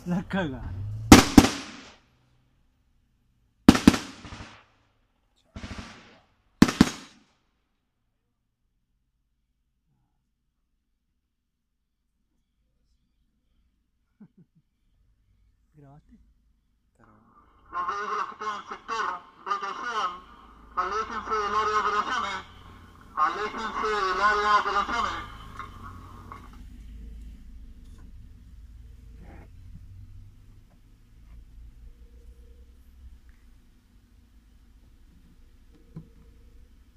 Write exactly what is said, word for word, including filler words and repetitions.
La cagaron. ¿Grabaste? Los vehículos que están en el sector, retrocedan, aléjense del área de operaciones, aléjense del área de operaciones.